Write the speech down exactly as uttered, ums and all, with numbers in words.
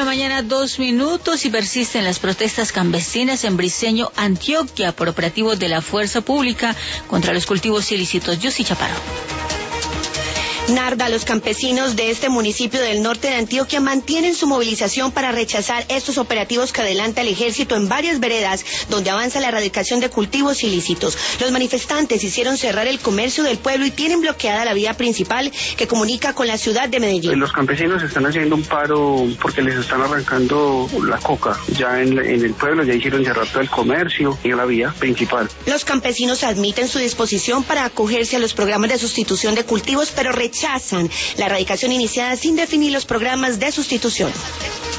la mañana, dos minutos, y persisten las protestas campesinas en Briceño, Antioquia, por operativos de la fuerza pública contra los cultivos ilícitos. Yossi Chaparro. Narda, los campesinos de este municipio del norte de Antioquia mantienen su movilización para rechazar estos operativos que adelanta el ejército en varias veredas donde avanza la erradicación de cultivos ilícitos. Los manifestantes hicieron cerrar el comercio del pueblo y tienen bloqueada la vía principal que comunica con la ciudad de Medellín. Los campesinos están haciendo un paro porque les están arrancando la coca. Ya en, en el pueblo ya hicieron cerrar todo el comercio y la vía principal. Los campesinos admiten su disposición para acogerse a los programas de sustitución de cultivos, pero rechazan rechazan la erradicación iniciada sin definir los programas de sustitución.